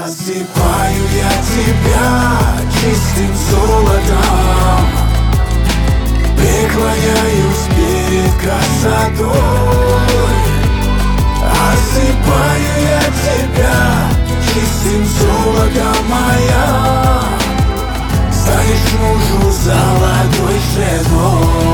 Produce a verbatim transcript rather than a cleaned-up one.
Осыпаю я тебя чистым золотом, преклоняюсь перед красотой. Осыпаю я тебя чистым золотом, моя станешь мужу золотой женой.